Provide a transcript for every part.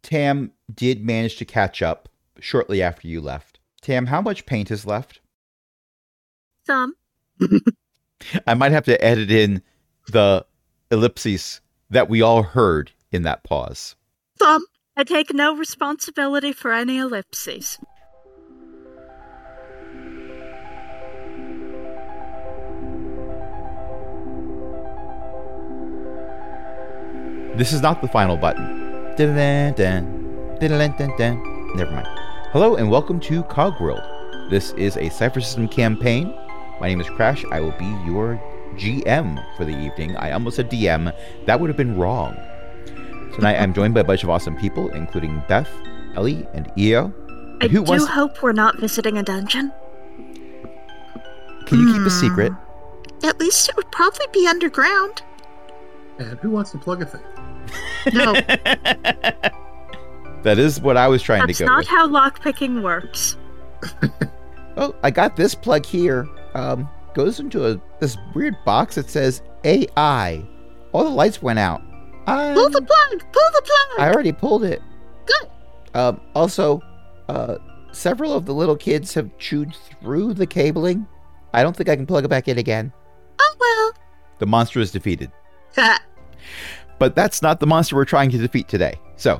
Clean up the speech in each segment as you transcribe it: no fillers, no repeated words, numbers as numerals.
Tam did manage to catch up shortly after you left. Tam, how much paint is left? Some. I might have to edit in the ellipses that we all heard in that pause. Some. I take no responsibility for any ellipses. This is not the final button. Never mind. Hello and welcome to Cogworld. This is a Cypher System campaign. My name is Crash. I will be your GM for the evening. I almost said DM. That would have been wrong. Tonight I'm joined by a bunch of awesome people, including Beth, Ellie, and Io. I hope we're not visiting a dungeon. Can you keep a secret? At least it would probably be underground. And who wants to plug a thing? No. That is what I was trying to go with. That's not how lockpicking works. Oh, I got this plug here. Goes into this weird box that says AI. All the lights went out. Pull the plug! Pull the plug! I already pulled it. Good. Also, several of the little kids have chewed through the cabling. I don't think I can plug it back in again. Oh, well. The monster is defeated. But that's not the monster we're trying to defeat today. So,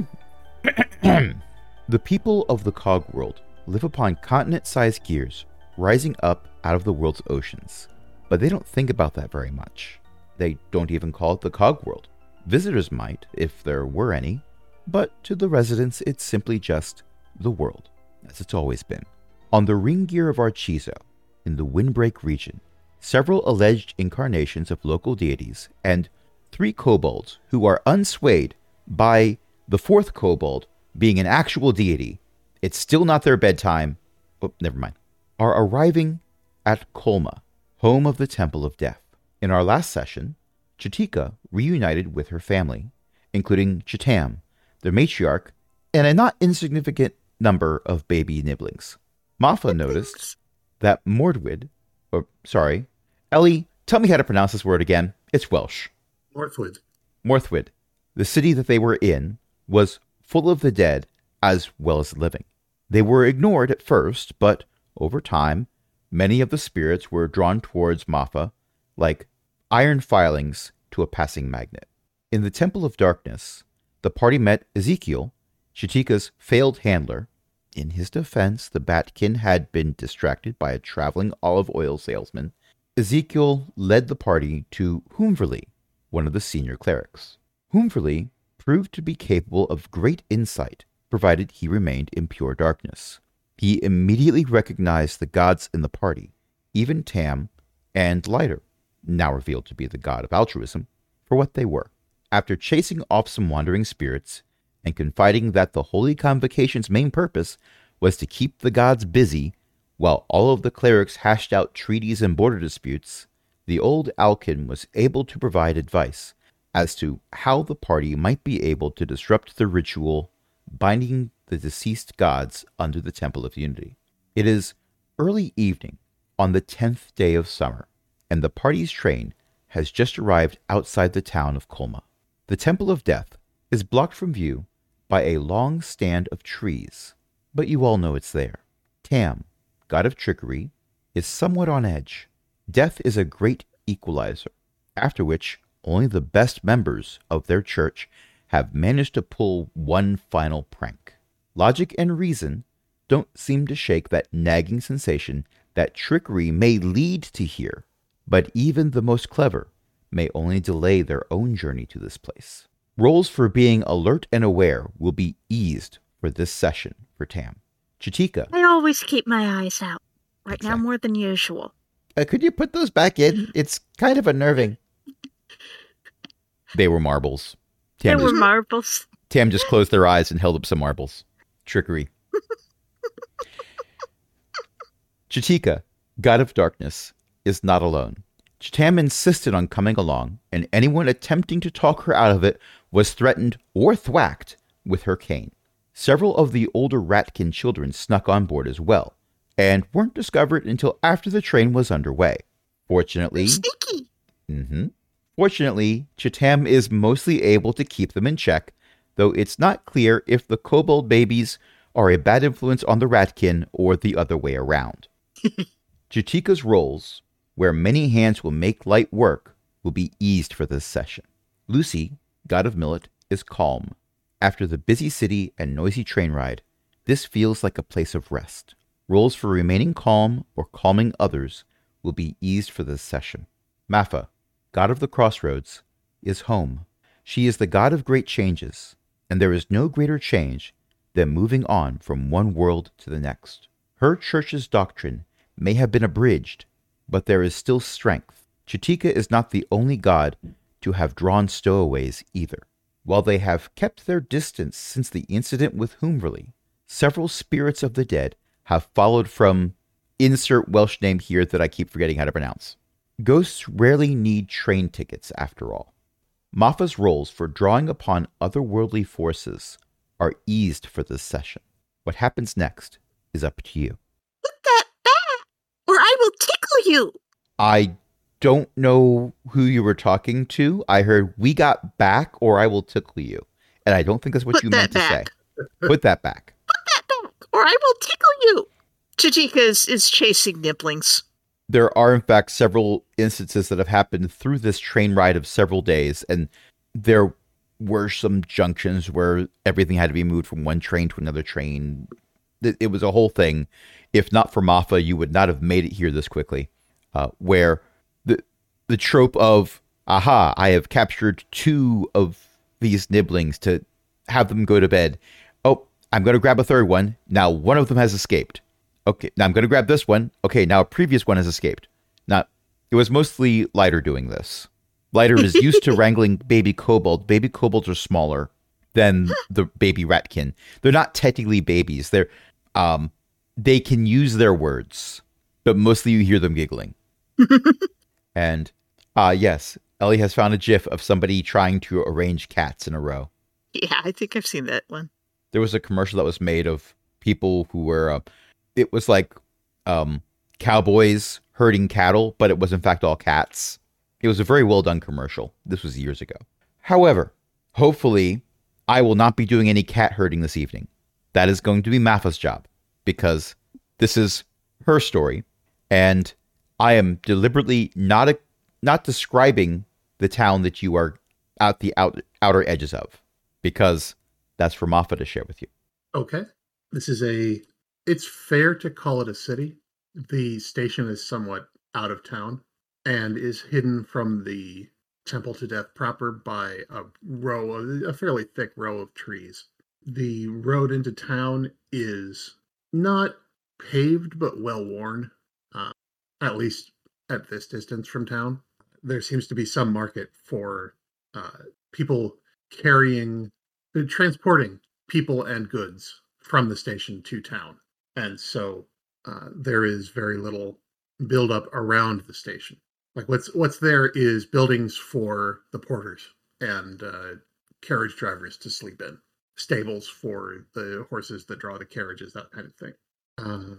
the people of the Cog World live upon continent-sized gears rising up out of the world's oceans. But they don't think about that very much. They don't even call it the Cog World. Visitors might, if there were any, but to the residents it's simply just the world, as it's always been. On the ring gear of Archizo, in the Windbreak region, several alleged incarnations of local deities and 3 kobolds who are unswayed by the 4th kobold being an actual deity, it's still not their bedtime, oh, never mind, are arriving at Kolma, home of the Temple of Death. In our last session, Chitika reunited with her family, including Chitam, the matriarch, and a not insignificant number of baby nibblings. Mafa noticed that Ellie, tell me how to pronounce this word again. It's Welsh. Morthwood, the city that they were in, was full of the dead as well as the living. They were ignored at first, but over time, many of the spirits were drawn towards Mafa like iron filings to a passing magnet. In the Temple of Darkness, the party met Ezekiel, Chitika's failed handler. In his defense, the Batkin had been distracted by a traveling olive oil salesman. Ezekiel led the party to Humverly, one of the senior clerics. Humverly proved to be capable of great insight, provided he remained in pure darkness. He immediately recognized the gods in the party, even Tam and Lighter, now revealed to be the god of altruism, for what they were. After chasing off some wandering spirits and confiding that the Holy Convocation's main purpose was to keep the gods busy while all of the clerics hashed out treaties and border disputes, the old Alkin was able to provide advice as to how the party might be able to disrupt the ritual binding the deceased gods under the Temple of Unity. It is early evening on the 10th day of summer, and the party's train has just arrived outside the town of Kolma. The Temple of Death is blocked from view by a long stand of trees, but you all know it's there. Tam, god of trickery, is somewhat on edge. Death is a great equalizer, after which only the best members of their church have managed to pull one final prank. Logic and reason don't seem to shake that nagging sensation that trickery may lead to here, but even the most clever may only delay their own journey to this place. Rolls for being alert and aware will be eased for this session for Tam. Chitika. I always keep my eyes out. Right Exactly. now more than usual. Could you put those back in? It's kind of unnerving. They were marbles. There were marbles. Tam just closed their eyes and held up some marbles. Trickery. Chitika, god of darkness, is not alone. Chitam insisted on coming along, and anyone attempting to talk her out of it was threatened or thwacked with her cane. Several of the older Ratkin children snuck on board as well, and weren't discovered until after the train was underway. Fortunately, Sneaky. Fortunately, Chitam is mostly able to keep them in check, though it's not clear if the kobold babies are a bad influence on the ratkin or the other way around. Chitika's roles, where many hands will make light work, will be eased for this session. Lucy, god of millet, is calm. After the busy city and noisy train ride, this feels like a place of rest. Roles for remaining calm or calming others will be eased for this session. Mafa, god of the crossroads, is home. She is the god of great changes, and there is no greater change than moving on from one world to the next. Her church's doctrine may have been abridged, but there is still strength. Chitika is not the only god to have drawn stowaways either. While they have kept their distance since the incident with Humverley, several spirits of the dead have followed from insert Welsh name here that I keep forgetting how to pronounce. Ghosts rarely need train tickets, after all. Mafa's roles for drawing upon otherworldly forces are eased for this session. What happens next is up to you. Put that back, or I will tickle you. I don't know who you were talking to. I heard, we got back, or I will tickle you. And I don't think that's what you meant to say. Put that back. Put that back, or I will tickle you. Chitika is chasing nibblings. There are, in fact, several instances that have happened through this train ride of several days, and there were some junctions where everything had to be moved from one train to another train. It was a whole thing. If not for Mafa, you would not have made it here this quickly, where the trope of, aha, I have captured 2 of these nibblings to have them go to bed. Oh, I'm going to grab a third one. Now one of them has escaped. Okay, now I'm going to grab this one. Okay, now a previous one has escaped. Now, it was mostly Lighter doing this. Lighter is used to wrangling baby kobold. Baby kobolds are smaller than the baby ratkin. They're not technically babies. They can use their words, but mostly you hear them giggling. And, yes, Ellie has found a gif of somebody trying to arrange cats in a row. Yeah, I think I've seen that one. There was a commercial that was made of people who were, it was like cowboys herding cattle, but it was in fact all cats. It was a very well done commercial. This was years ago. However, hopefully I will not be doing any cat herding this evening. That is going to be Mafa's job, because this is her story, and I am deliberately not describing the town that you are at the outer edges of, because that's for Mafa to share with you. Okay. It's fair to call it a city. The station is somewhat out of town and is hidden from the Temple to Death proper by a fairly thick row of trees. The road into town is not paved, but well worn, at least at this distance from town. There seems to be some market for people transporting people and goods from the station to town. And so there is very little buildup around the station. Like what's there is buildings for the porters and carriage drivers to sleep in, stables for the horses that draw the carriages, that kind of thing.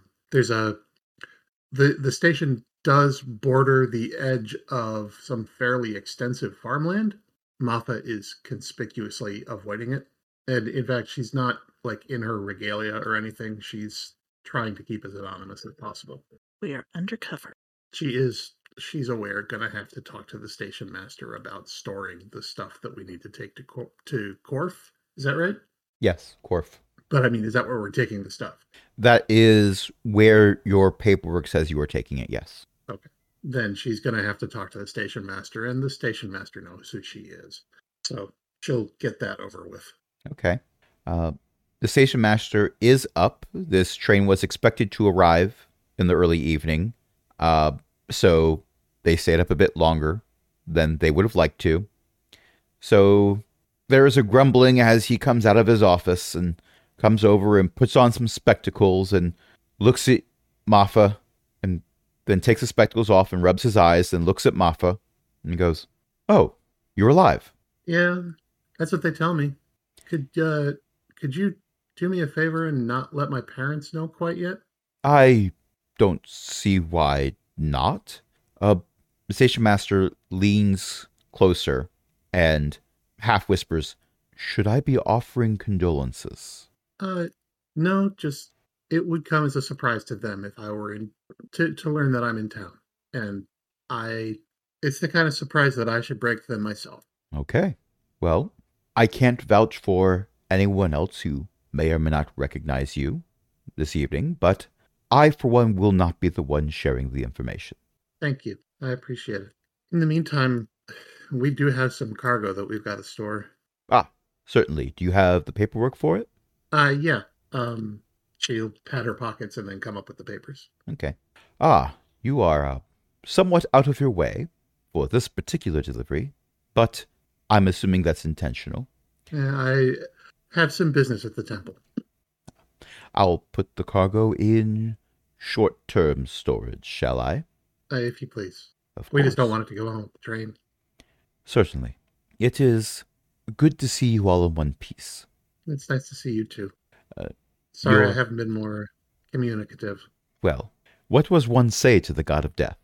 The station does border the edge of some fairly extensive farmland. Mafa is conspicuously avoiding it. And in fact, she's not like in her regalia or anything. She's trying to keep as anonymous as possible. We are undercover. She's aware, gonna have to talk to the station master about storing the stuff that we need to take to Corf. Is that right? Yes, Corf. But I mean, is that where we're taking the stuff? That is where your paperwork says you are taking it, yes. Okay. Then she's gonna have to talk to the station master, and the station master knows who she is. So she'll get that over with. Okay. The station master is up. This train was expected to arrive in the early evening. So they stayed up a bit longer than they would have liked to. So there is a grumbling as he comes out of his office and comes over and puts on some spectacles and looks at Mafa and then takes the spectacles off and rubs his eyes and looks at Mafa and goes, "Oh, you're alive." Yeah, that's what they tell me. Could you do me a favor and not let my parents know quite yet? I don't see why not. The station master leans closer and half whispers, Should I be offering condolences? No, just it would come as a surprise to them if I were to learn that I'm in town. And it's the kind of surprise that I should break to them myself. Okay. Well, I can't vouch for anyone else who may or may not recognize you this evening, but I, for one, will not be the one sharing the information. Thank you. I appreciate it. In the meantime, we do have some cargo that we've got to store. Ah, certainly. Do you have the paperwork for it? Yeah. She'll pat her pockets and then come up with the papers. Okay. Ah, you are somewhat out of your way for this particular delivery, but I'm assuming that's intentional. I have some business at the temple. I'll put the cargo in short-term storage, shall I? If you please. Of We course. just don't want it to go on the train. Certainly. It is good to see you all in one piece. It's nice to see you too. You're- Sorry I haven't been more communicative. Well, what was one say to the god of death?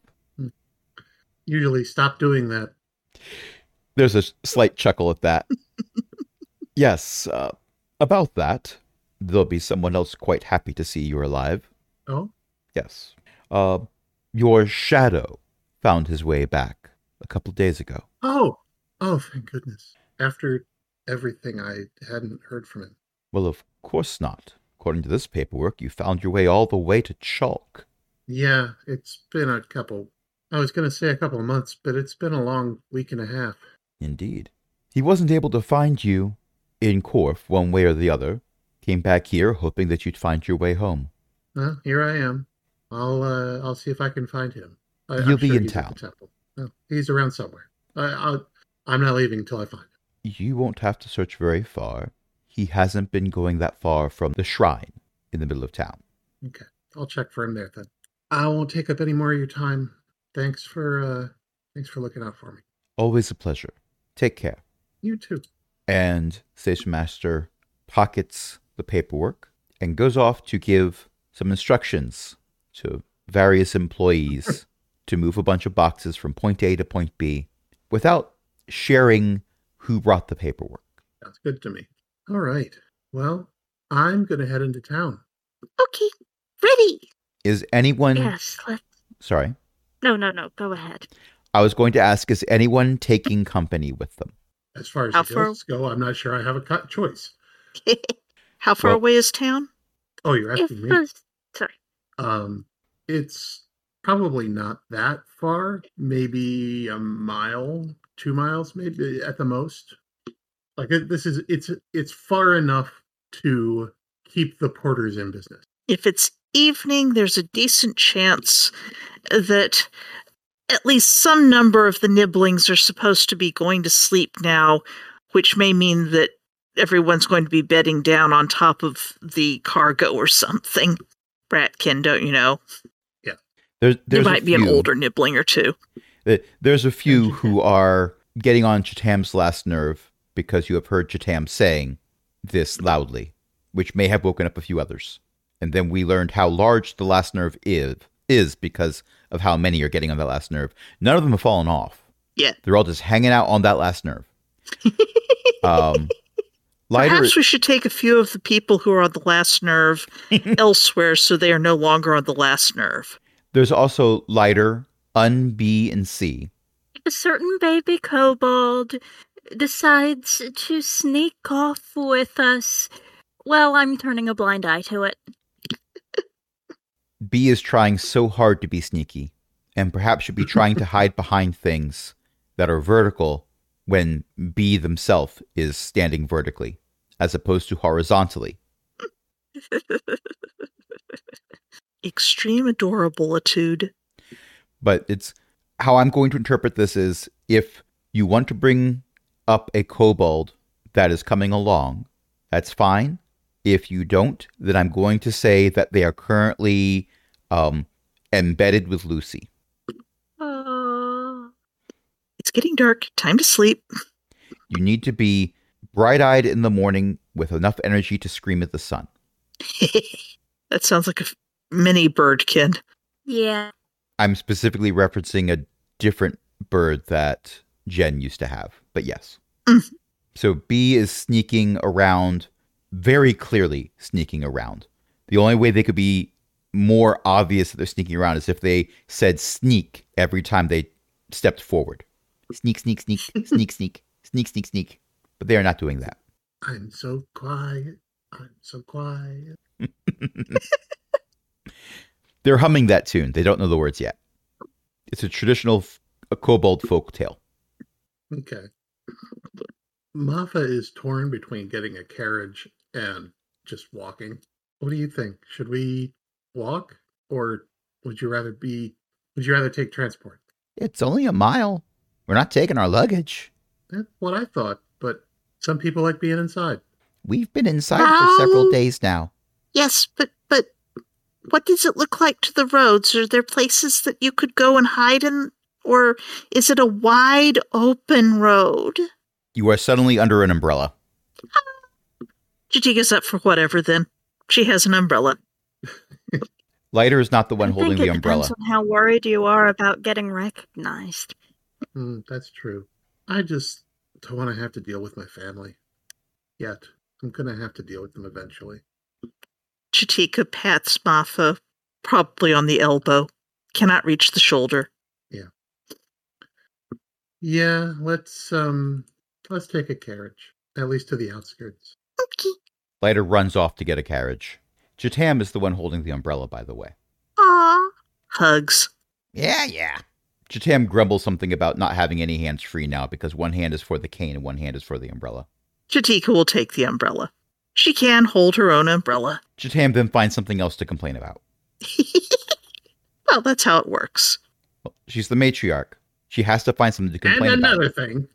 Usually stop doing that. There's a slight chuckle at that. Yes, about that, there'll be someone else quite happy to see you're alive. Oh? Yes. Your shadow found his way back a couple days ago. Oh, thank goodness. After everything, I hadn't heard from him. Well, of course not. According to this paperwork, you found your way all the way to Chalk. Yeah, it's been I was going to say a couple of months, but it's been a long week and a half. Indeed. He wasn't able to find you in Corf one way or the other. Came back here hoping that you'd find your way home. Well, here I am. I'll see if I can find him. He'll I'm be sure in he's at town. the temple. No, he's around somewhere. I'm not leaving until I find him. You won't have to search very far. He hasn't been going that far from the shrine in the middle of town. Okay, I'll check for him there then. I won't take up any more of your time. Thanks for looking out for me. Always a pleasure. Take care. You too. And Station Master pockets the paperwork and goes off to give some instructions to various employees to move a bunch of boxes from point A to point B without sharing who brought the paperwork. Sounds good to me. All right. Well, I'm going to head into town. Okay, ready. Is anyone... Yes, let's... Sorry. No, go ahead. I was going to ask, is anyone taking company with them? As far as How the ghosts go, I'm not sure I have a choice. How far Well- away is town? Oh, you're If asking me? the... Sorry. It's probably not that far. Maybe a mile, 2 miles, maybe at the most. Like it's far enough to keep the porters in business. If it's evening, there's a decent chance that at least some number of the nibblings are supposed to be going to sleep now, which may mean that everyone's going to be bedding down on top of the cargo or something. Bratkin, don't you know? There There might be an older nibbling or two. There's a few who are getting on Chatam's last nerve because you have heard Chatam saying this loudly, which may have woken up a few others. And then we learned how large the last nerve is because of how many are getting on that last nerve. None of them have fallen off. Yeah. They're all just hanging out on that last nerve. Lighter, Perhaps we should take a few of the people who are on the last nerve elsewhere so they are no longer on the last nerve. there's also Lighter, Un, B, and C. If a certain baby kobold decides to sneak off with us, well, I'm turning a blind eye to it. B is trying so hard to be sneaky, and perhaps should be trying to hide behind things that are vertical when B themselves is standing vertically, as opposed to horizontally. Extreme adorabilitude. But it's how I'm going to interpret this is if you want to bring up a kobold that is coming along, that's fine. If you don't, then I'm going to say that they are currently embedded with Lucy. It's getting dark. Time to sleep. You need to be bright-eyed in the morning with enough energy to scream at the sun. That sounds like a mini birdkin. Yeah. I'm specifically referencing a different bird that Jen used to have, but yes. So B is sneaking around, very clearly sneaking around. The only way they could be more obvious that they're sneaking around is if they said sneak every time they stepped forward. Sneak, sneak, sneak, sneak, sneak, sneak, sneak, sneak. But they are not doing that. I'm so quiet. I'm so quiet. They're humming that tune. They don't know the words yet. It's a traditional kobold folk tale. Okay. Mafa is torn between getting a carriage and just walking. What do you think? Should we walk, or would you rather take transport? It's only a mile. We're not taking our luggage. That's what I thought, but some people like being inside. We've been inside for several days now. Yes, but what does it look like to the roads? Are there places that you could go and hide in, or is it a wide open road? You are suddenly under an umbrella. Jatika's up for whatever then. She has an umbrella. Lighter is not the one holding the umbrella. Depends on how worried you are about getting recognized. That's true. I just don't want to have to deal with my family. Yet. I'm going to have to deal with them eventually. Jatika pats Mafa, probably on the elbow. Cannot reach the shoulder. Yeah, let's take a carriage. At least to the outskirts. Okay. Lighter runs off to get a carriage. Jatam is the one holding the umbrella, by the way. Aw. Hugs. Yeah. Jatam grumbles something about not having any hands free now because one hand is for the cane and one hand is for the umbrella. Jatika will take the umbrella. She can hold her own umbrella. Jatam then finds something else to complain about. Well, that's how it works. Well, she's the matriarch. She has to find something to complain about. And another thing.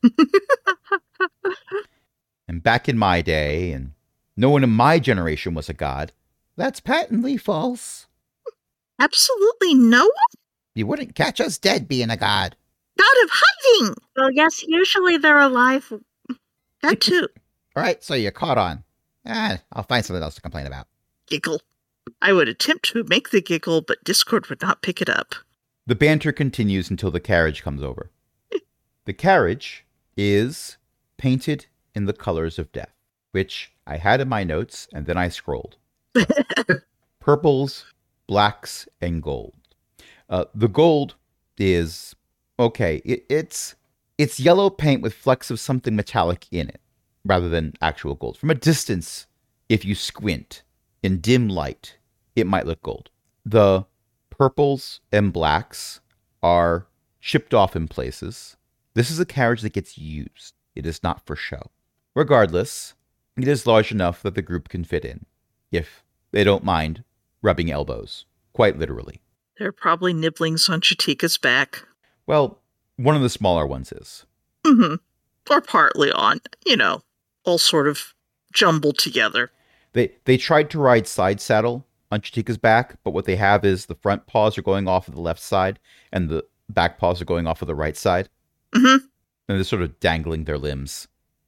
And back in my day, and no one in my generation was a god. That's patently false. Absolutely no one? You wouldn't catch us dead being a god. God of hiding! Well, yes, usually they're alive. That too. All right, so you're caught on. I'll find something else to complain about. Giggle. I would attempt to make the giggle, but Discord would not pick it up. The banter continues until the carriage comes over. The carriage is painted in the colors of death, which I had in my notes, and then I scrolled. Purples, blacks, and gold. The gold is, okay, it's yellow paint with flecks of something metallic in it, rather than actual gold. From a distance, if you squint, in dim light, it might look gold. The purples and blacks are chipped off in places. This is a carriage that gets used. It is not for show. Regardless, it is large enough that the group can fit in, if they don't mind rubbing elbows, quite literally. There are probably nibblings on Jatika's back. Well, one of the smaller ones is. Mm-hmm. Or partly on, all sort of jumbled together. They tried to ride side saddle on Jatika's back, but what they have is the front paws are going off of the left side, and the back paws are going off of the right side. Mm-hmm. And they're sort of dangling their limbs.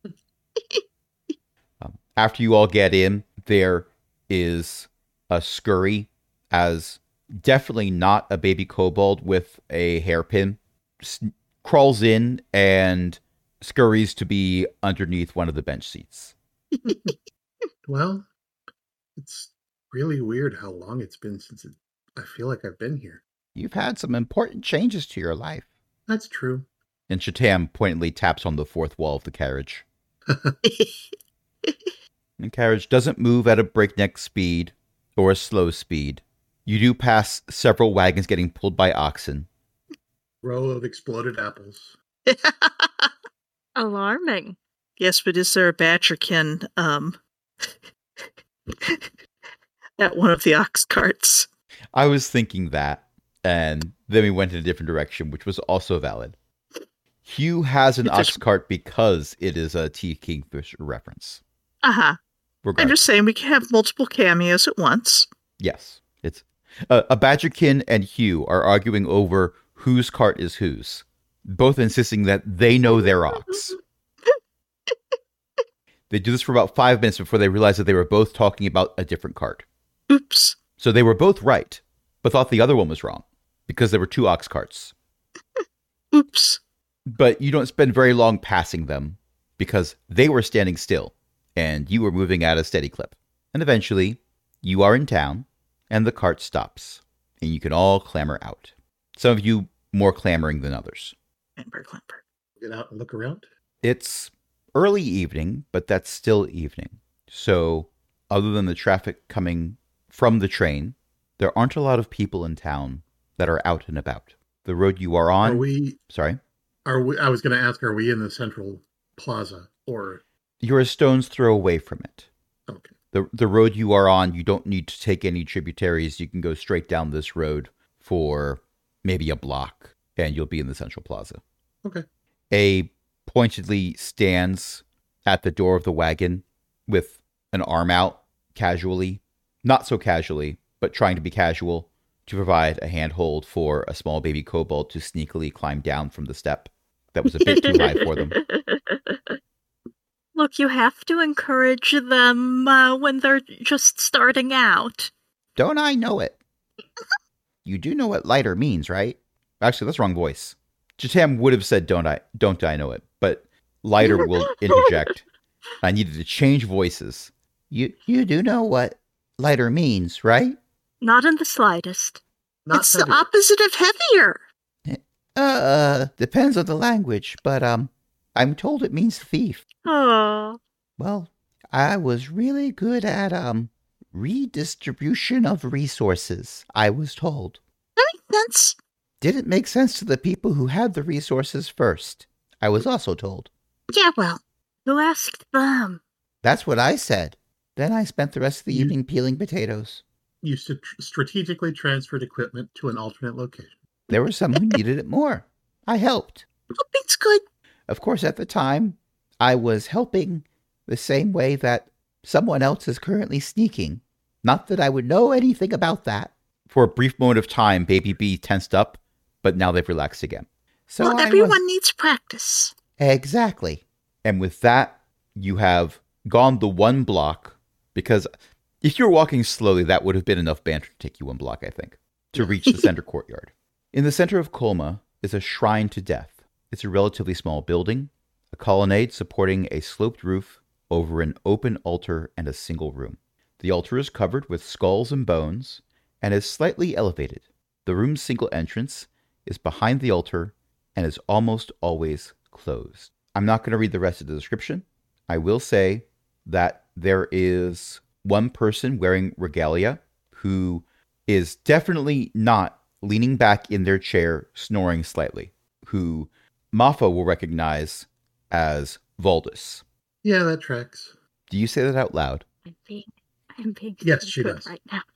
After you all get in, there is a scurry, as definitely not a baby kobold with a hairpin crawls in and scurries to be underneath one of the bench seats. Well, it's really weird how long it's been since I feel like I've been here. You've had some important changes to your life. That's true. And Shatam pointedly taps on the fourth wall of the carriage. The carriage doesn't move at a breakneck speed or a slow speed. You do pass several wagons getting pulled by oxen. Row of exploded apples. Alarming. Yes, but is there a Badgerkin at one of the ox carts? I was thinking that, and then we went in a different direction, which was also valid. Hugh has an ox cart because it is a T. Kingfisher reference. Uh-huh. I'm just saying we can have multiple cameos at once. Yes. It's a Badgerkin and Hugh are arguing over whose cart is whose, both insisting that they know their ox. They do this for about 5 minutes before they realize that they were both talking about a different cart. Oops. So they were both right, but thought the other one was wrong, because there were 2 ox carts. Oops. But you don't spend very long passing them, because they were standing still and you were moving at a steady clip. And eventually, you are in town and the cart stops and you can all clamber out. Some of you more clamoring than others. Clamber. Get out and look around. It's early evening, but that's still evening. So other than the traffic coming from the train, there aren't a lot of people in town that are out and about. The road you are on... Sorry? I was going to ask, are we in the central plaza or... You're a stone's throw away from it. Okay. The road you are on, you don't need to take any tributaries. You can go straight down this road for maybe a block, and you'll be in the central plaza. Okay. A pointedly stands at the door of the wagon with an arm out casually, not so casually, but trying to be casual, to provide a handhold for a small baby kobold to sneakily climb down from the step. That was a bit too high for them. Look, you have to encourage them when they're just starting out. Don't I know it? You do know what lighter means, right? Actually, that's the wrong voice. Jatam would have said, don't I know it? But lighter will interject. I needed to change voices. You do know what lighter means, right? Not in the slightest. It's the opposite of heavier. Depends on the language, but I'm told it means thief. Oh. Well, I was really good at redistribution of resources, I was told. That makes sense. Didn't make sense to the people who had the resources first, I was also told. Yeah, well. Who asked them? That's what I said. Then I spent the rest of the evening peeling potatoes. You strategically transferred equipment to an alternate location. There were some who needed it more. I helped. Helping's good. Of course, at the time, I was helping the same way that someone else is currently sneaking. Not that I would know anything about that. For a brief moment of time, Baby B tensed up, but now they've relaxed again. So well, everyone needs practice. Exactly. And with that, you have gone the one block, because if you were walking slowly, that would have been enough banter to take you one block, I think, to reach the center courtyard. In the center of Colma is a shrine to death. It's a relatively small building, a colonnade supporting a sloped roof over an open altar and a single room. The altar is covered with skulls and bones and is slightly elevated. The room's single entrance is behind the altar and is almost always closed. I'm not going to read the rest of the description. I will say that there is one person wearing regalia who is definitely not leaning back in their chair, snoring slightly, who Maffa will recognize as Valdis. Yeah, that tracks. Do you say that out loud? I'm being yes, she does. Right now.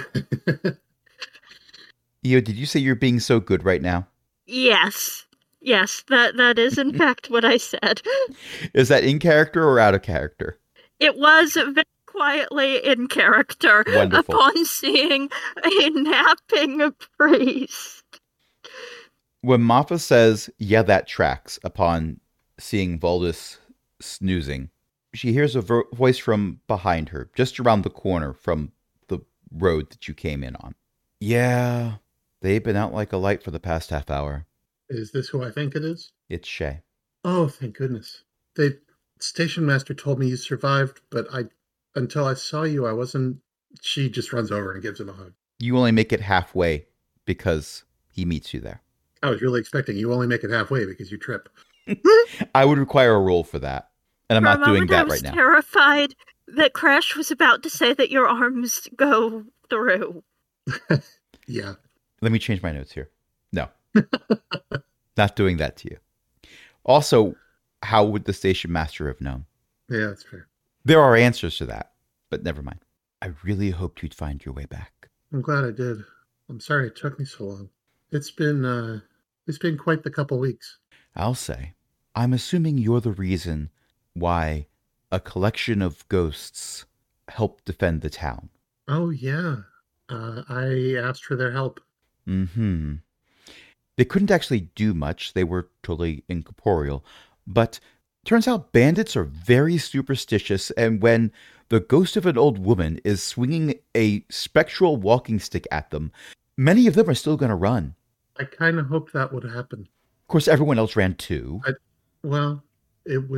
Io, did you say you're being so good right now? Yes, that is in fact what I said. Is that in character or out of character? It was very quietly in character. Wonderful. Upon seeing a napping priest. When Maffa says, yeah, that tracks, upon seeing Valdis snoozing, she hears a voice from behind her, just around the corner from the road that you came in on. Yeah, they've been out like a light for the past half hour. Is this who I think it is? It's Shay. Oh, thank goodness. The station master told me you survived, but until I saw you, I wasn't... She just runs over and gives him a hug. You only make it halfway because he meets you there. I was really expecting you only make it halfway because you trip. I would require a roll for that. And I'm not doing that right now. I was terrified that Crash was about to say that your arms go through. Yeah. Let me change my notes here. No. Not doing that to you. Also, how would the station master have known? Yeah, that's fair. There are answers to that, but never mind. I really hoped you'd find your way back. I'm glad I did. I'm sorry it took me so long. It's been quite the couple weeks. I'll say. I'm assuming you're the reason why a collection of ghosts helped defend the town. Oh, yeah. I asked for their help. Mm-hmm. They couldn't actually do much. They were totally incorporeal. But turns out bandits are very superstitious, and when the ghost of an old woman is swinging a spectral walking stick at them, many of them are still going to run. I kind of hoped that would happen. Of course, everyone else ran too. Well, it would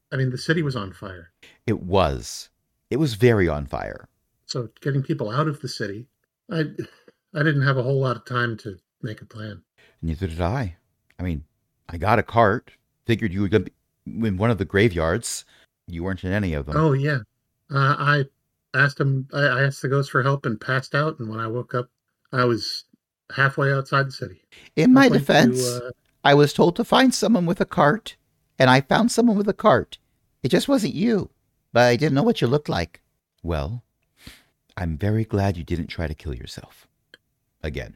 I mean, the city was on fire. It was. It was very on fire. So getting people out of the city, I didn't have a whole lot of time to make a plan. Neither did I. I mean, I got a cart. Figured you were going to be in one of the graveyards. You weren't in any of them. Oh, yeah. I asked the ghost for help and passed out. And when I woke up, I was halfway outside the city. In my defense, I was told to find someone with a cart, and I found someone with a cart. It just wasn't you, but I didn't know what you looked like. Well, I'm very glad you didn't try to kill yourself. Again.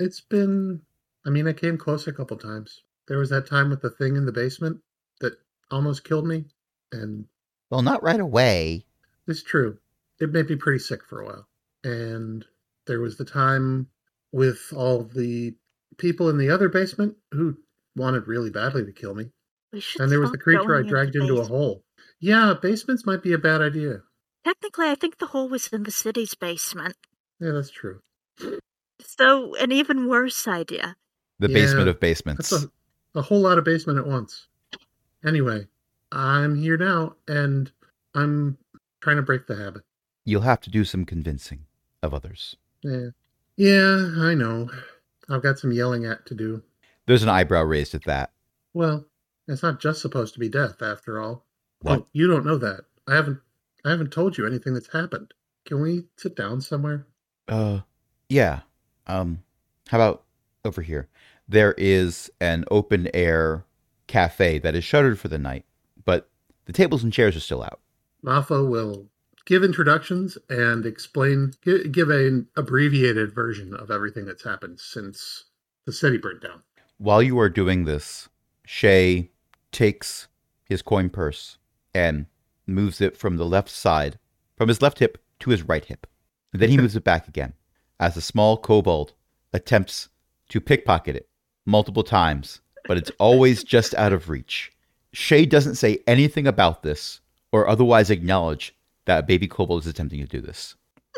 I came close a couple times. There was that time with the thing in the basement that almost killed me, and... Well, not right away. It's true. It made me pretty sick for a while. And there was the time with all the people in the other basement who wanted really badly to kill me. And there was the creature I dragged into a hole. Yeah, basements might be a bad idea. Technically, I think the hole was in the city's basement. Yeah, that's true. So, an even worse idea. The basement of basements. That's a whole lot of basement at once. Anyway, I'm here now, and I'm trying to break the habit. You'll have to do some convincing of others. Yeah, I know. I've got some yelling at to do. There's an eyebrow raised at that. Well, it's not just supposed to be death, after all. What? Oh, you don't know that. I haven't told you anything that's happened. Can we sit down somewhere? Yeah. How about over here? There is an open air cafe that is shuttered for the night, but the tables and chairs are still out. Mafa will give introductions and give an abbreviated version of everything that's happened since the city burned down. While you are doing this, Shay takes his coin purse and moves it from the left side, from his left hip to his right hip. And then he moves it back again as a small kobold attempts to pickpocket it multiple times, but it's always just out of reach. Shay doesn't say anything about this or otherwise acknowledge that a baby kobold is attempting to do this.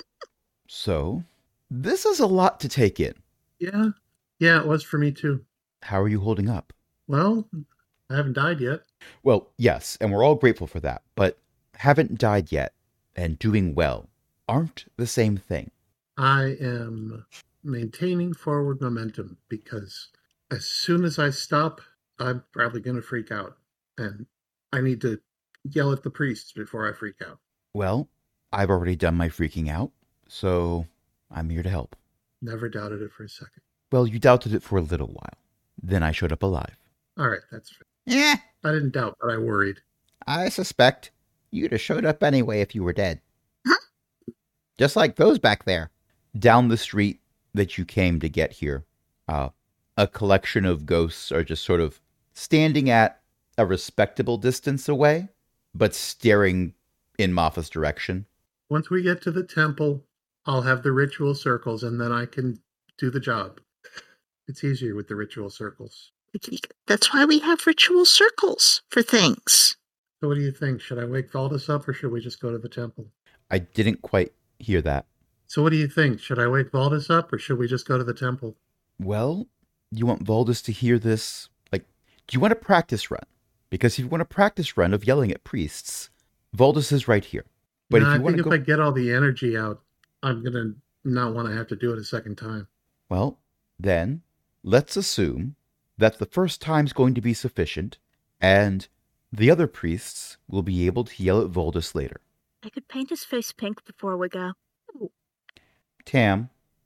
So, this is a lot to take in. Yeah, it was for me too. How are you holding up? Well, I haven't died yet. Well, yes, and we're all grateful for that, but haven't died yet and doing well aren't the same thing. I am maintaining forward momentum because as soon as I stop, I'm probably going to freak out. And I need to yell at the priests before I freak out. Well, I've already done my freaking out, so I'm here to help. Never doubted it for a second. Well, you doubted it for a little while. Then I showed up alive. All right, that's fair. Yeah. I didn't doubt, but I worried. I suspect you'd have showed up anyway if you were dead. Just like those back there. Down the street that you came to get here, a collection of ghosts are just sort of standing at a respectable distance away, but staring in Mafa's direction. Once we get to the temple, I'll have the ritual circles, and then I can do the job. It's easier with the ritual circles. That's why we have ritual circles for things. So what do you think? Should I wake Valdis up, or should we just go to the temple? I didn't quite hear that. So what do you think? Should I wake Valdis up, or should we just go to the temple? Well, you want Valdis to hear this? Like, do you want a practice run? Because if you want a practice run of yelling at priests, Valdis is right here. But I think if I get all the energy out, I'm going to not want to have to do it a second time. Well, then, let's assume that the first time's going to be sufficient, and the other priests will be able to yell at Valdis later. I could paint his face pink before we go. Tam,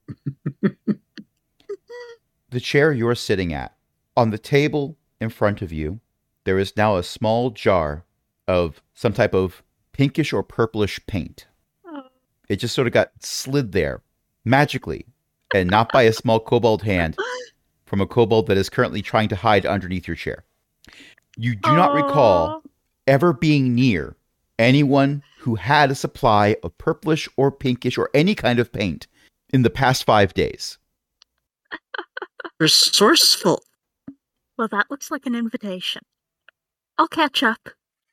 the chair you're sitting at, on the table in front of you, there is now a small jar of some type of pinkish or purplish paint. It just sort of got slid there magically, and not by a small kobold hand, from a kobold that is currently trying to hide underneath your chair. You do not recall ever being near anyone who had a supply of purplish or pinkish or any kind of paint in the past 5 days. Resourceful. Well, that looks like an invitation. I'll catch up.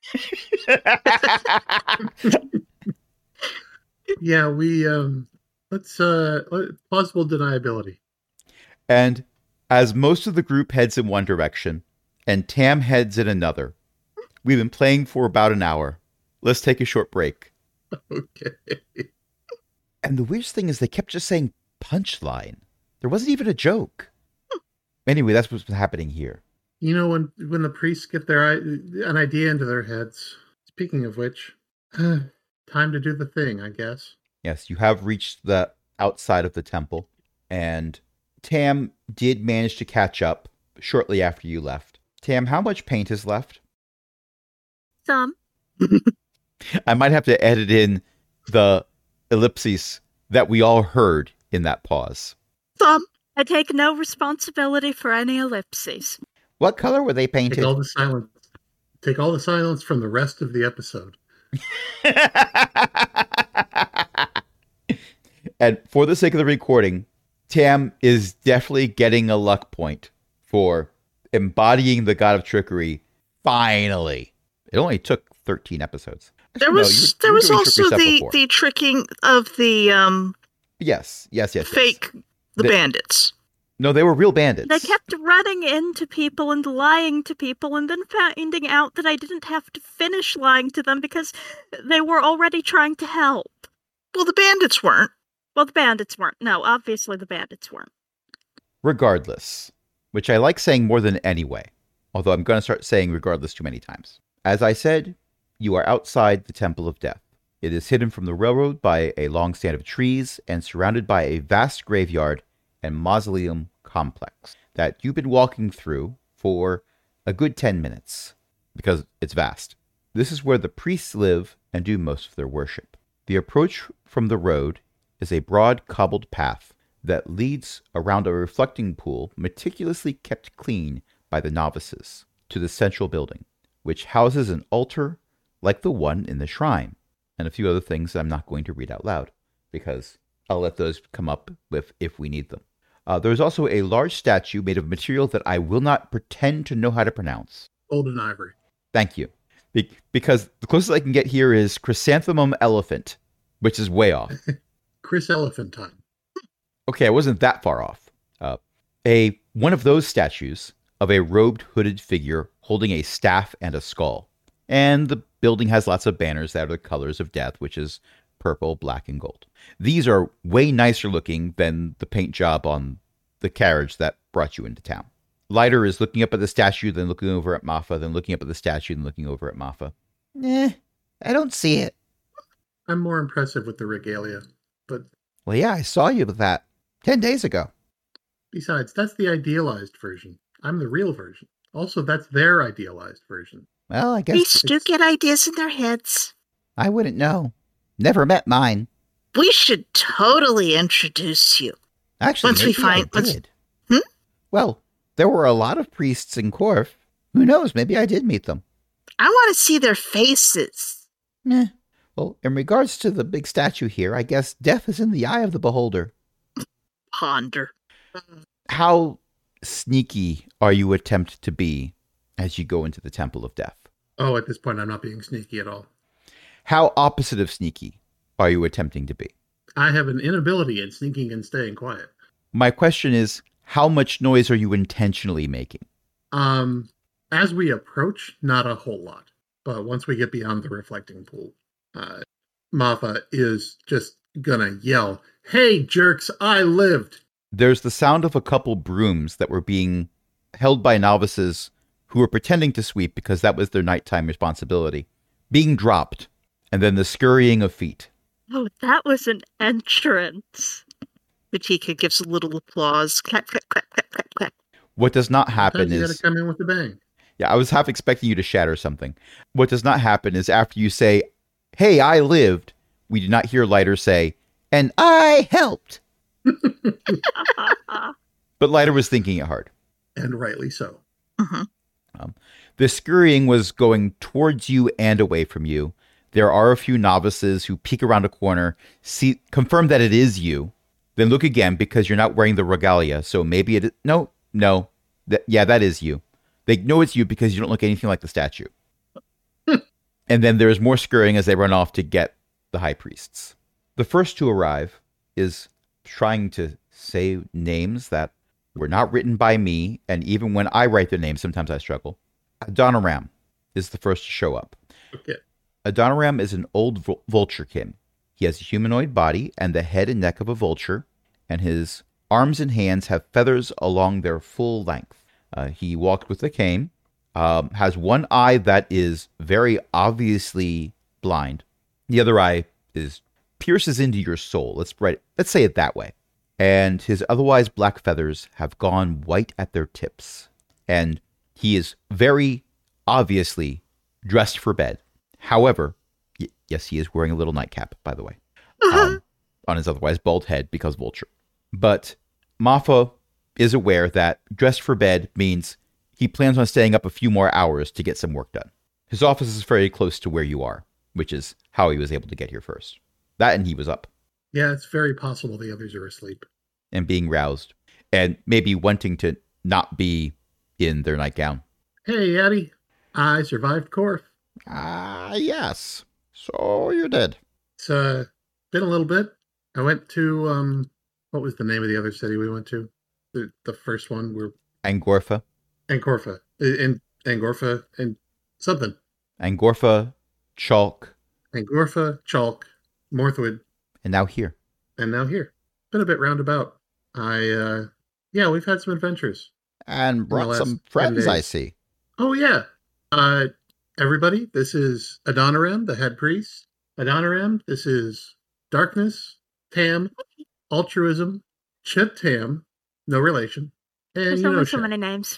Yeah, we let's plausible deniability. And as most of the group heads in one direction and Tam heads in another, We've been playing for about an hour. Let's take a short break. Okay. And the weirdest thing is they kept just saying punchline. There wasn't even a joke. Anyway, that's what's happening here. You know, when the priests get an idea into their heads, speaking of which, time to do the thing, I guess. Yes, you have reached the outside of the temple, and Tam did manage to catch up shortly after you left. Tam, how much paint is left? Some. I might have to edit in the ellipses that we all heard in that pause. Some. I take no responsibility for any ellipses. What color were they painted? Take all the silence. Take all the silence from the rest of the episode. And for the sake of the recording, Tam is definitely getting a luck point for embodying the god of trickery. Finally. It only took 13 episodes. There was also the tricking of the yes. fake bandits. No, they were real bandits. They kept running into people and lying to people and then finding out that I didn't have to finish lying to them because they were already trying to help. Well, the bandits weren't. No, obviously the bandits weren't. Regardless, which I like saying more than anyway, although I'm going to start saying regardless too many times. As I said, you are outside the Temple of Death. It is hidden from the railroad by a long stand of trees and surrounded by a vast graveyard and mausoleum complex that you've been walking through for a good 10 minutes because it's vast. This is where the priests live and do most of their worship. The approach from the road is a broad cobbled path that leads around a reflecting pool meticulously kept clean by the novices to the central building, which houses an altar like the one in the shrine, and a few other things that I'm not going to read out loud because I'll let those come up with if we need them. There's also a large statue made of material that I will not pretend to know how to pronounce. Golden ivory. Thank you. Because the closest I can get here is chrysanthemum elephant, which is way off. Chris Elephantine. Okay, I wasn't that far off. One of those statues of a robed hooded figure holding a staff and a skull. And the building has lots of banners that are the colors of death, which is purple, black, and gold. These are way nicer looking than the paint job on the carriage that brought you into town. Leiter is looking up at the statue, then looking over at Maffa, then looking up at the statue, then looking over at Maffa. I don't see it. I'm more impressive with the regalia, but... Well, yeah, I saw you with that 10 days ago. Besides, that's the idealized version. I'm the real version. Also, that's their idealized version. Well, I guess... Priests do get ideas in their heads. I wouldn't know. Never met mine. We should totally introduce you. Actually, once we find... Well, there were a lot of priests in Korf. Who knows? Maybe I did meet them. I want to see their faces. Well, in regards to the big statue here, I guess death is in the eye of the beholder. Ponder. How sneaky are you attempt to be as you go into the Temple of Death? Oh, at this point, I'm not being sneaky at all. How opposite of sneaky are you attempting to be? I have an inability in sneaking and staying quiet. My question is, how much noise are you intentionally making? As we approach, not a whole lot. But once we get beyond the reflecting pool, Maffa is just gonna yell, "Hey, jerks, I lived!" There's the sound of a couple brooms that were being held by novices who were pretending to sweep because that was their nighttime responsibility, being dropped, and then the scurrying of feet. Oh, that was an entrance. Batika gives a little applause. Clap, clap, clap, clap, clap, clap. What does not happen you is... gotta come in with a bang. Yeah, I was half expecting you to shatter something. What does not happen is after you say, "Hey, I lived," we do not hear Leiter say, "And I helped." But Leiter was thinking it hard. And rightly so. Mm-hmm. The scurrying was going towards you and away from you. There are a few novices who peek around a corner, confirm that it is you, then look again because you're not wearing the regalia. So maybe it is... No. That is you. They know it's you because you don't look anything like the statue. And then there's more scurrying as they run off to get the high priests. The first to arrive is trying to say names that were not written by me, and even when I write their names, sometimes I struggle. Adoniram. is the first to show up. Okay. Adoniram is an old vulturekin. He has a humanoid body and the head and neck of a vulture, and his arms and hands have feathers along their full length. He walked with a cane, has one eye that is very obviously blind. The other eye pierces into your soul. Let's say it that way. And his otherwise black feathers have gone white at their tips. And he is very obviously dressed for bed. However, yes, he is wearing a little nightcap, by the way, on his otherwise bald head because vulture. But Mafa is aware that dressed for bed means he plans on staying up a few more hours to get some work done. His office is very close to where you are, which is how he was able to get here first. That and he was up. Yeah, it's very possible the others are asleep. And being roused. And maybe wanting to not be in their nightgown. Hey, Addie. I survived Korth. Yes. So you did. It's been a little bit. I went to, what was the name of the other city we went to? The first one were... Angorfa. Angorfa. Angorfa and something. Angorfa, Chalk. Angorfa, Chalk, Morthwood. And now here. Been a bit roundabout. We've had some adventures. And brought some friends, I see. Oh, yeah. Everybody, this is Adoniram, the head priest. Adoniram, this is Darkness, Tam, Altruism, Chit Tam, no relation. And There's only so many names.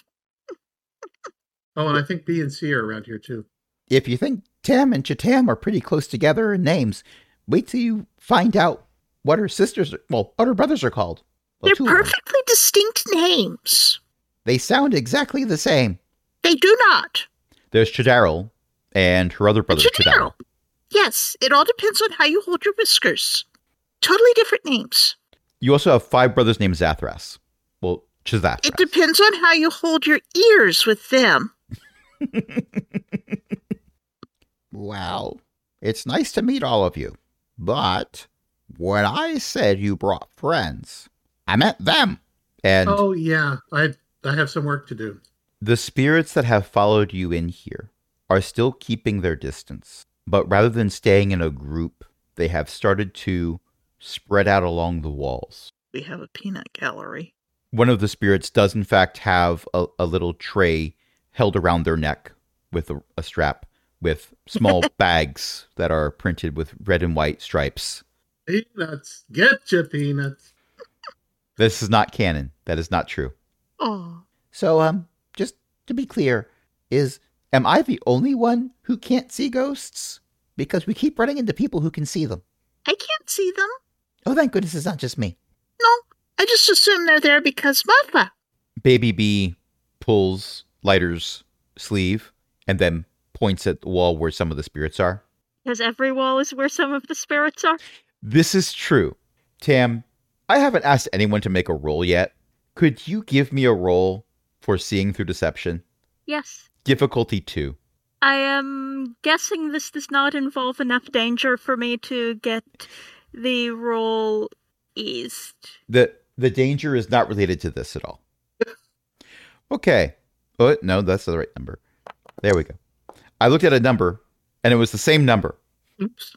Oh, and I think B and C are around here, too. If you think Tam and Chitam are pretty close together in names, wait till you find out what her what her brothers are called. They're perfectly distinct names. They sound exactly the same. They do not. There's Chidarrell and her other brother, Chidarrell. Yes, it all depends on how you hold your whiskers. Totally different names. You also have 5 brothers named Zathras. Well, Chizathras. It depends on how you hold your ears with them. Well, it's nice to meet all of you. But when I said you brought friends, I meant them. And oh, yeah. I have some work to do. The spirits that have followed you in here are still keeping their distance. But rather than staying in a group, they have started to spread out along the walls. We have a peanut gallery. One of the spirits does in fact have a little tray held around their neck with a strap with small bags that are printed with red and white stripes. Peanuts. Get your peanuts. This is not canon. That is not true. Oh. So, just to be clear, am I the only one who can't see ghosts? Because we keep running into people who can see them. I can't see them. Oh, thank goodness it's not just me. No, I just assume they're there because Martha. Baby B pulls Lighter's sleeve and then points at the wall where some of the spirits are. Because every wall is where some of the spirits are? This is true. Tam, I haven't asked anyone to make a roll yet. Could you give me a roll for seeing through deception? Yes. Difficulty 2. I am guessing this does not involve enough danger for me to get the roll eased. The danger is not related to this at all. Okay. Oh, no, that's the right number. There we go. I looked at a number, and it was the same number. Oops.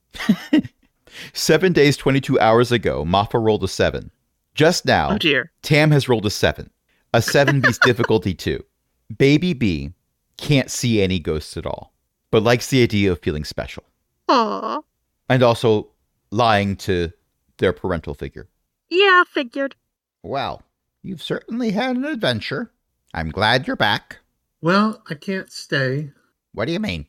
7 days, 22 hours ago, Mafa rolled a 7. Just now, oh dear. Tam has rolled a 7. A 7 beats difficulty 2. Baby B can't see any ghosts at all, but likes the idea of feeling special. Aww. And also lying to their parental figure. Yeah, figured. Well, you've certainly had an adventure. I'm glad you're back. Well, I can't stay. What do you mean?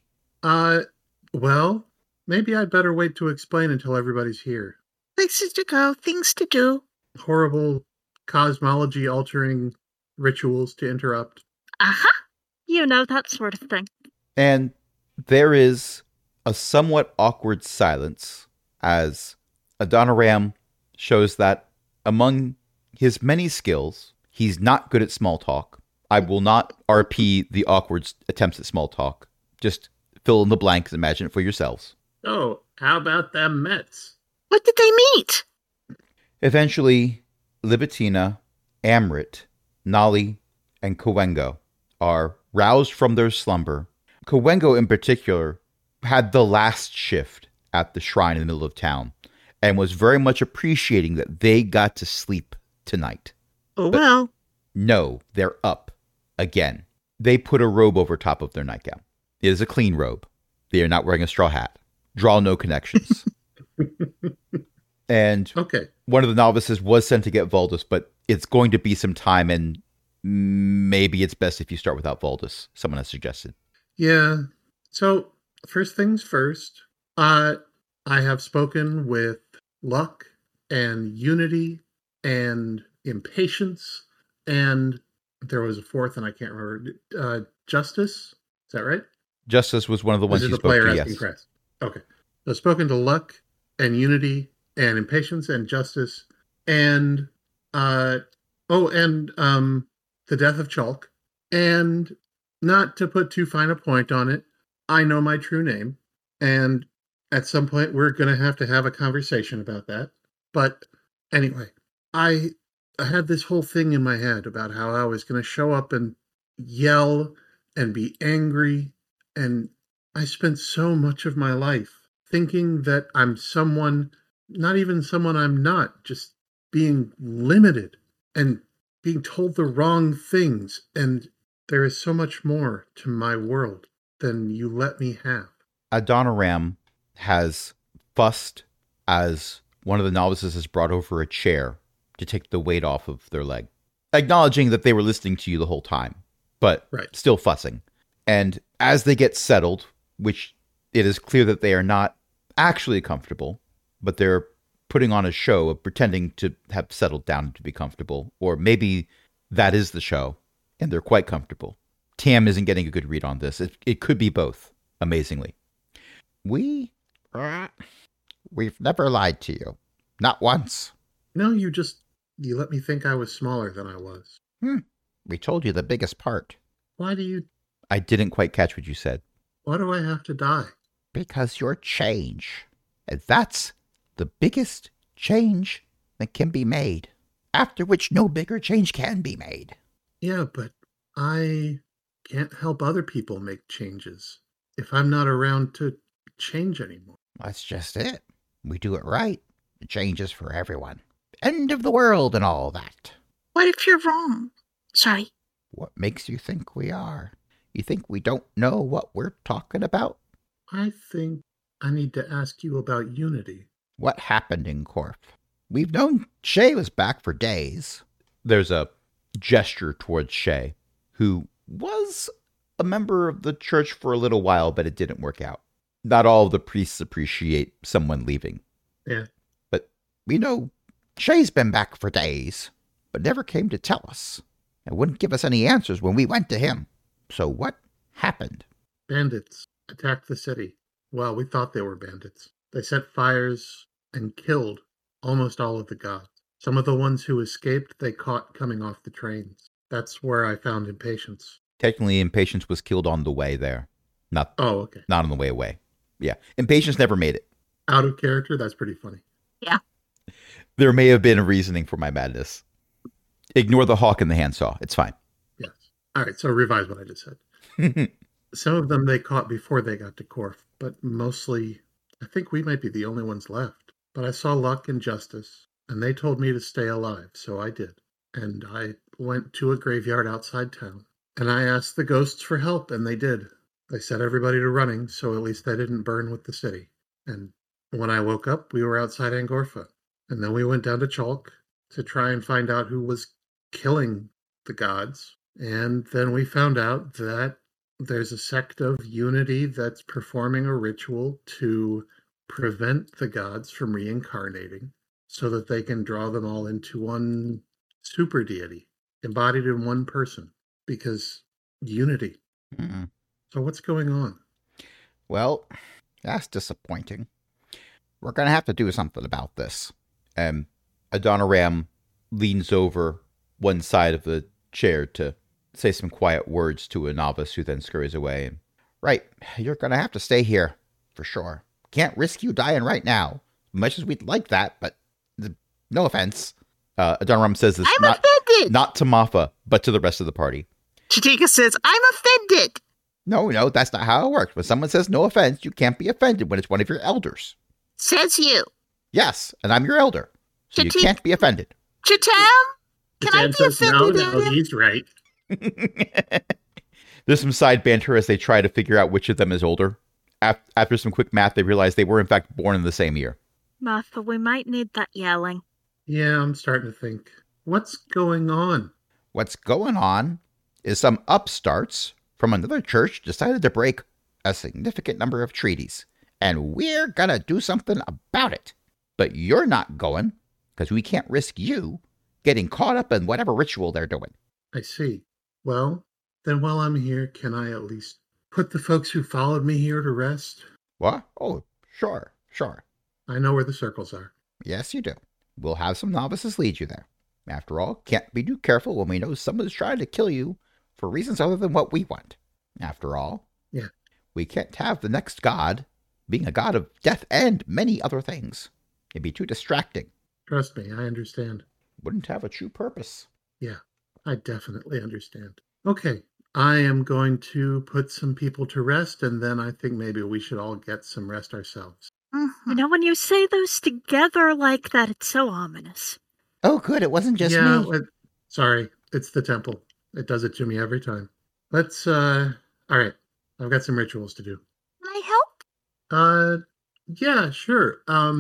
Well, maybe I'd better wait to explain until everybody's here. Places to go, things to do. Horrible cosmology-altering rituals to interrupt. Uh-huh. You know, that sort of thing. And there is a somewhat awkward silence as Adoniram shows that among his many skills, he's not good at small talk. I will not RP the awkward attempts at small talk. Just fill in the blanks and imagine it for yourselves. Oh, how about them Mets? What did they meet? Eventually, Libitina, Amrit, Nali, and Kawengo are roused from their slumber Kawengo in particular had the last shift at the shrine in the middle of town and was very much appreciating that they got to sleep tonight. Oh, well. No, they're up again. They put a robe over top of their nightgown. It is a clean robe. They are not wearing a straw hat. Draw no connections. And one of the novices was sent to get Valdis, but it's going to be some time, and maybe it's best if you start without Valdis, someone has suggested. Yeah. So, first things first, I have spoken with Luck and Unity and Impatience, and there was a fourth, and I can't remember. Justice? Is that right? Justice was one of the ones you spoke to, yes. Crest. Okay. So I've spoken to Luck and Unity and Impatience and Justice and the death of Chalk. And not to put too fine a point on it, I know my true name, and at some point we're going to have a conversation about that. But anyway, I had this whole thing in my head about how I was going to show up and yell and be angry, and I spent so much of my life thinking that I'm someone, not even someone I'm not, just being limited and being told the wrong things. And there is so much more to my world than you let me have. Adoniram has fussed as one of the novices has brought over a chair to take the weight off of their leg, acknowledging that they were listening to you the whole time, but still fussing. And as they get settled, which it is clear that they are not actually comfortable, but they're putting on a show of pretending to have settled down to be comfortable, or maybe that is the show and they're quite comfortable. Tam isn't getting a good read on this. It could be both, amazingly. We've never lied to you. Not once. No, you let me think I was smaller than I was. We told you the biggest part. Why do you... I didn't quite catch what you said. Why do I have to die? Because you're change. And that's the biggest change that can be made. After which no bigger change can be made. Yeah, but I can't help other people make changes if I'm not around to change anymore. That's just it. We do it right. The change is for everyone. End of the world and all that. What if you're wrong? Sorry. What makes you think we are? You think we don't know what we're talking about? I think I need to ask you about Unity. What happened in Corf? We've known Shay was back for days. There's a gesture towards Shay, who was a member of the church for a little while, but it didn't work out. Not all of the priests appreciate someone leaving. Yeah. But we know Shay's been back for days, but never came to tell us, and wouldn't give us any answers when we went to him. So what happened? Bandits attacked the city. Well, we thought they were bandits. They set fires and killed almost all of the gods. Some of the ones who escaped, they caught coming off the trains. That's where I found Impatience. Technically, Impatience was killed on the way there. Not on the way away. Yeah. Impatience never made it. Out of character? That's pretty funny. Yeah. There may have been a reasoning for my madness. Ignore the hawk and the handsaw. It's fine. Yes. All right, so revise what I just said. Some of them they caught before they got to Corf, but mostly, I think we might be the only ones left. But I saw Luck and Justice, and they told me to stay alive, so I did. And I went to a graveyard outside town, and I asked the ghosts for help, and they did. They set everybody to running, so at least they didn't burn with the city. And when I woke up, we were outside Angorfa. And then we went down to Chalk to try and find out who was killing the gods. And then we found out that there's a sect of Unity that's performing a ritual to prevent the gods from reincarnating so that they can draw them all into one super deity, embodied in one person, because Unity. Mm-mm. So what's going on? Well, that's disappointing. We're going to have to do something about this. Adoniram leans over one side of the chair to say some quiet words to a novice who then scurries away. Right, you're going to have to stay here, for sure. Can't risk you dying right now, much as we'd like that, but no offense. Adoniram says this I'm offended. Not to Mafa, but to the rest of the party. Chitika says, I'm offended. No, that's not how it works. When someone says no offense, you can't be offended when it's one of your elders. Says you. Yes, and I'm your elder. So you can't be offended. Chatam? Can I be offended? No, he's right. There's some side banter as they try to figure out which of them is older. After some quick math, they realize they were in fact born in the same year. Martha, we might need that yelling. Yeah, I'm starting to think. What's going on? What's going on is some upstarts from another church decided to break a significant number of treaties, and we're gonna do something about it. But you're not going, because we can't risk you getting caught up in whatever ritual they're doing. I see. Well, then while I'm here, can I at least put the folks who followed me here to rest? What? Oh, sure. I know where the circles are. Yes, you do. We'll have some novices lead you there. After all, can't be too careful when we know someone's trying to kill you for reasons other than what we want. After all, yeah, we can't have the next god being a god of death and many other things. It'd be too distracting. Trust me, I understand. Wouldn't have a true purpose. Yeah, I definitely understand. Okay, I am going to put some people to rest, and then I think maybe we should all get some rest ourselves. Mm-hmm. You know, when you say those together like that, it's so ominous. Oh, good, it wasn't just me. Sorry, it's the temple. It does it to me every time. Let's, all right, I've got some rituals to do. Can I help? Yeah, sure.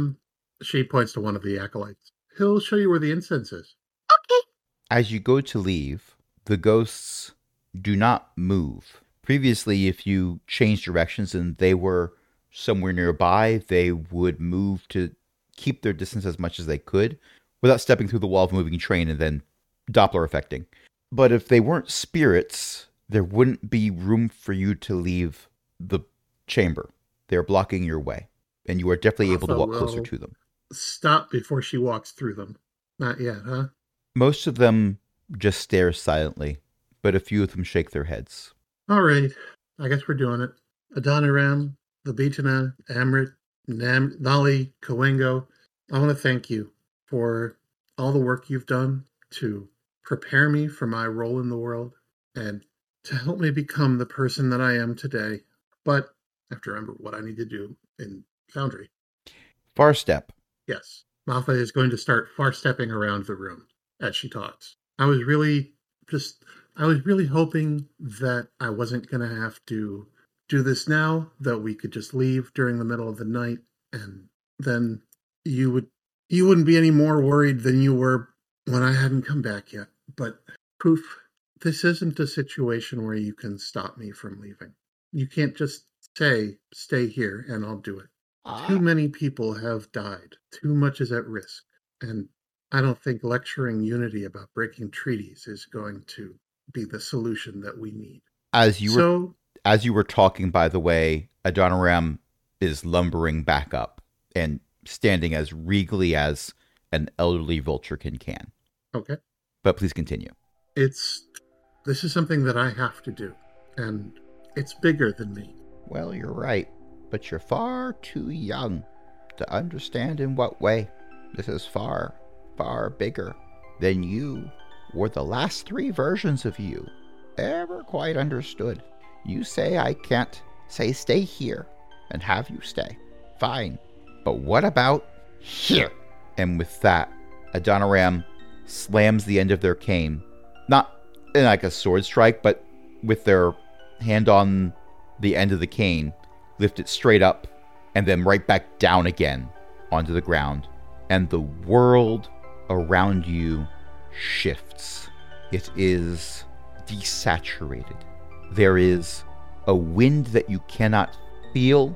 She points to one of the acolytes. He'll show you where the incense is. Okay. As you go to leave, the ghosts do not move. Previously, if you changed directions and they were somewhere nearby, they would move to keep their distance as much as they could without stepping through the wall of a moving train and then Doppler effecting. But if they weren't spirits, there wouldn't be room for you to leave the chamber. They're blocking your way, and you are definitely able to walk closer to them. Stop before she walks through them. Not yet, huh? Most of them just stare silently, but a few of them shake their heads. All right, I guess we're doing it. Adoniram, Labitana, Amrit, Nali, Kawengo, I want to thank you for all the work you've done to prepare me for my role in the world and to help me become the person that I am today. But I have to remember what I need to do in Foundry. Far step. Yes. Malfa is going to start far stepping around the room as she talks. I was really hoping that I wasn't going to have to do this now, that we could just leave during the middle of the night, and then you wouldn't be any more worried than you were when I hadn't come back yet. But Poof, this isn't a situation where you can stop me from leaving. You can't just say, stay here and I'll do it. Too many people have died. Too much is at risk. And I don't think lecturing Unity about breaking treaties is going to be the solution that we need. As you were talking, by the way, Adoniram is lumbering back up and standing as regally as an elderly Vulturkin can. Okay. But please continue. This is something that I have to do, and it's bigger than me. Well, you're right, but you're far too young to understand in what way. This is far, far bigger than you or the last 3 versions of you ever quite understood. You say I can't say stay here and have you stay. Fine. But what about here? And with that, Adoniram slams the end of their cane, not in like a sword strike, but with their hand on the end of the cane, lift it straight up and then right back down again onto the ground. And the world around you shifts. It is desaturated. There is a wind that you cannot feel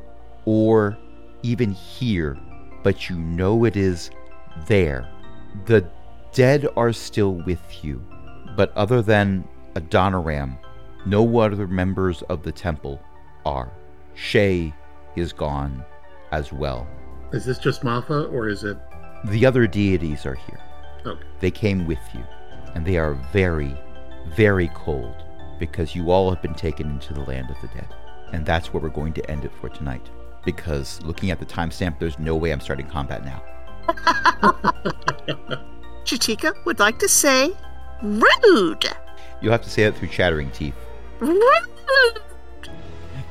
or even hear, but you know it is there. The dead are still with you, but other than Adoniram, no other members of the temple are. Shay is gone as well. Is this just Malfa, or is it... The other deities are here. Okay. They came with you, and they are very, very cold, because you all have been taken into the land of the dead. And that's where we're going to end it for tonight. Because looking at the timestamp, there's no way I'm starting combat now. Chitika would like to say, rude. You'll have to say that through chattering teeth. Rude.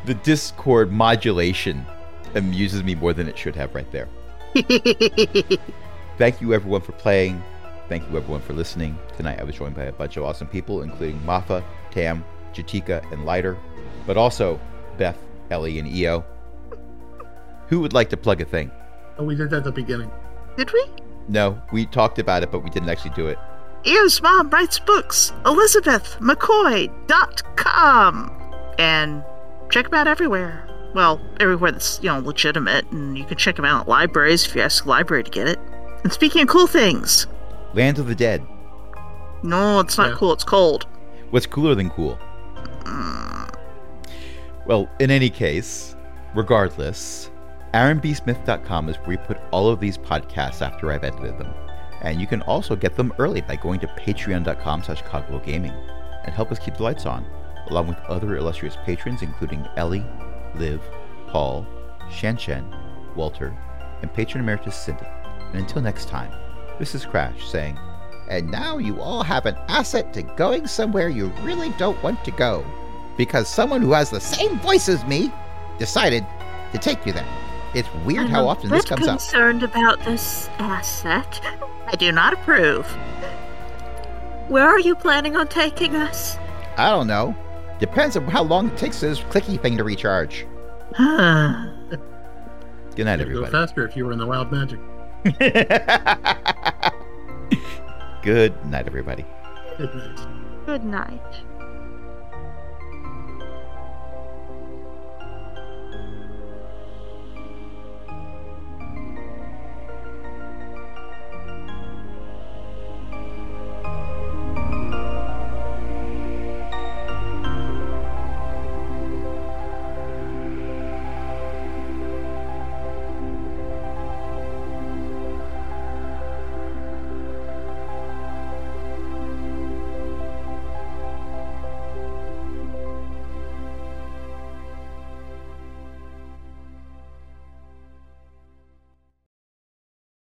The Discord modulation amuses me more than it should have right there. Thank you everyone for playing. Thank you everyone for listening. Tonight I was joined by a bunch of awesome people, including Mafa, Tam, Jatika, and Lighter, but also Beth, Ellie, and Eo. Who would like to plug a thing? Oh, we did that at the beginning. Did we? No, we talked about it, but we didn't actually do it. Eo's mom writes books. ElizabethMcCoy.com. And check them out everywhere. Well, everywhere that's, legitimate. And you can check them out at libraries if you ask the library to get it. And speaking of cool things. Land of the Dead. No, it's not cool. It's cold. What's cooler than cool? Well, in any case, regardless, AaronBSmith.com is where we put all of these podcasts after I've edited them. And you can also get them early by going to patreon.com/CogwellGaming and help us keep the lights on, along with other illustrious patrons, including Ellie, Liv, Paul, Shen, Walter, and Patron Emeritus Cindy. And until next time, this is Crash saying, and now you all have an asset to going somewhere you really don't want to go, because someone who has the same voice as me decided to take you there. It's weird how often this comes up. I'm concerned about this asset. I do not approve. Where are you planning on taking us? I don't know. Depends on how long it takes this clicky thing to recharge. Good night, everybody. Go faster if you were in the Wild Magic. Good night, everybody. Good night. Good night.